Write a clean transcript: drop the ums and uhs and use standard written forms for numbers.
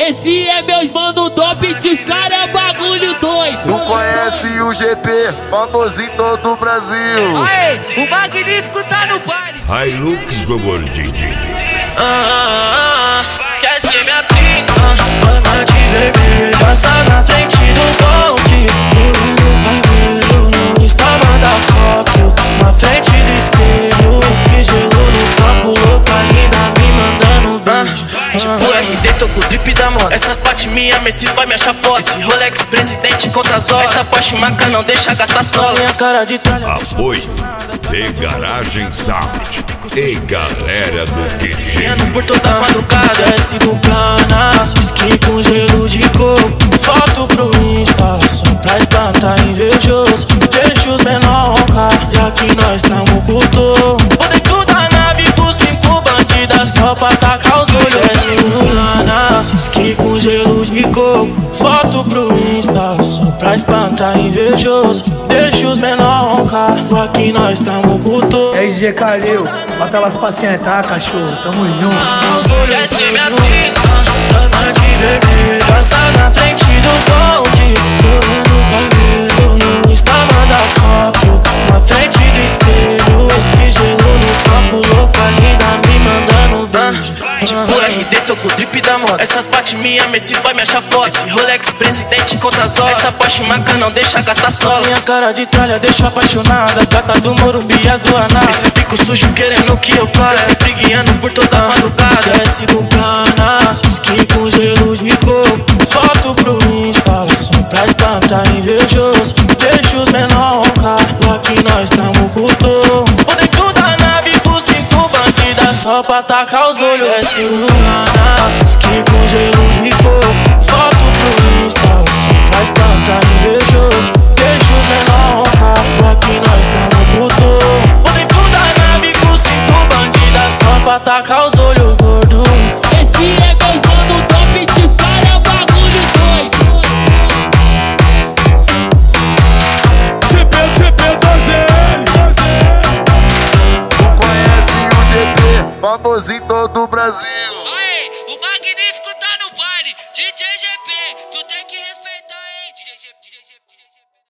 Esse é meus mano top, os cara é bagulho doido. Não conhece o GP, famoso em todo o Brasil. Aê, o magnífico tá no baile. Hilux do gordinho. Quer ser minha atriz? Ama de vermelho, dança na frente do bonde. Eu não está manda foto na frente do espelho. Que gelo no copo, louca linda me mandando beijo. Tipo RD, tô com o drip da moda. Essas partes minha, Messi vai me achar foda. Esse Rolex presidente conta as horas. Essa Porsche Maca não deixa gastar só. Minha cara de tralha. Apoio de Garagem Sound e galera do QG. Ando por toda madrugada, desce do planaço, whisky com gelo de coco. Foto pro Insta, só pra espantar invejoso. Deixa os menor roncar, já que nós tamo com o tom. Vou dentro da nave com 5 bandidas, só pra tacar os olhos. Desce do planaço, whisky com gelo de coco. Foto pro Insta, só pra espantar invejoso. Deixa os menor roncar, já que nós tamo com o tom. RG Calil, bota elas pra sentar, cachorro, tamo junto. Quer ser minha atriz? Dama de vermelho, dança na frente do bonde. Eu no cabelo, não está manda foto na frente do espelho. Que gelo no copo, louca linda me mandando beijo. Tipo RD, tô com o drip da moda. Essas partes minha, Messi vai me achar foda. Esse Rolex presidente conta as horas. Essa Porsche Maca não deixa gastar só. Minha cara de tralha deixa apaixonada. As gatas do Morumbi, as do Aná. Esse pico sujo querendo que eu pare. Sempre guiando por toda madrugada. Desce do planaço, whisky com gelo de coco. Foto pro Insta, só pra espantar invejoso. Deixa os menor roncar, já que nós tamo com o tom. Vou dentro da nave com 5 bandidas, só pra tacar os olhos. Desce do planaço, whisky com gelo de coco. Foto pro Insta, só pra espantar invejoso. Deixa os menor roncar, já que nós tamo com o tom. Vou dentro da nave com 5 bandidas, só pra tacar os olhos gordo. Esse é meus mano top, os cara é bagulho doido. Não conhece o GP, famoso em todo o Brasil. Aê, o magnífico